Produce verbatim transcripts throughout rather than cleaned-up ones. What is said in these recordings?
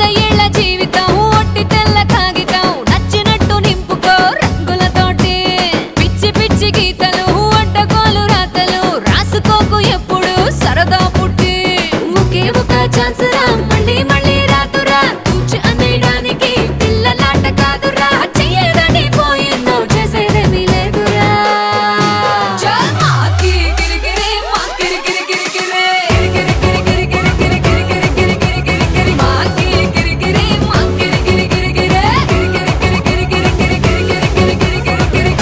ఏళ్ల జీవితం ఒట్టి తెల్ల కాగితం నచ్చినట్టు నింపుకో రంగులతోటి పిచ్చి పిచ్చి గీతలు అడ్డగోలు రాతలు రాసుకోకు ఎప్పుడు సరదా పుట్టి ఒకే ఒక ఛాన్స్ రా మళ్ళీ మళ్ళీ రాతురా కూర్చు అనేయడానికి పిల్లలాట కాదురా చెయ్యదని పోయిందో చేసేదేమీ లేదురా మాకి గిరిగిరి మాకి గిరిగిరి గిరిగిరి గిరిగిరి గిరిగిరి గిరిగిరి గిరిగిరి గిరిగిరి మాకి గిరిగిరి మాకి గిరిగిరి గిరిగిరి గిరిగిరి గిరిగిరి గిరిగిరి గిరిగిరి గిరిగిరి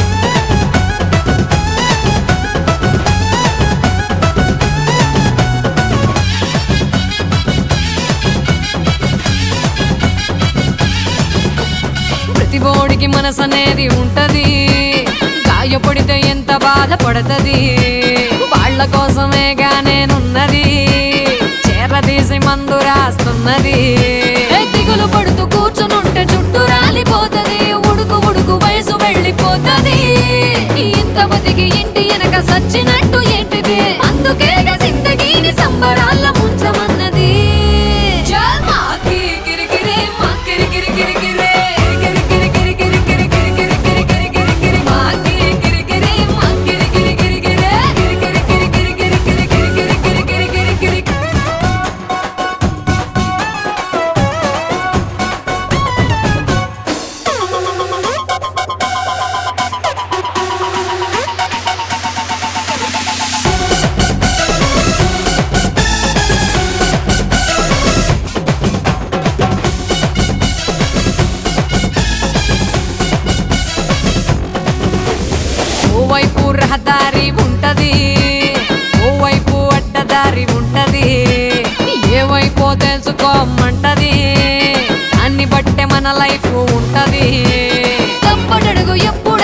ప్రతి బోడికి మనసు అనేది ఉంటది గాయపడితే ఎంత బాధపడతది వాళ్ళ కోసమేగా నేనున్నది చేరదీసి మందు రాస్తున్నది దిగులు పడుతూ కూర్చునుంటే చుట్టూ రాలిపోతది ఉడుకు ఉడుకు వయసు వెళ్ళిపోతది ఇంత బతికి ఇంటి వెనక సచ్చినట్టు ఏంటిది అందుకేగా జిందగీని సంబరాల ముంచమన్నది మాకి గిరిగిరి మాకి గిరిగిరి గిరిగిరి ఓవైపు రహదారి ఉంటది ఓవైపు అడ్డదారి ఉంటది ఏ వైపు తెలుసుకోమంటది దాన్ని బట్టే మన లైఫ్ ఉంటది తప్పటడుగు ఎప్పుడు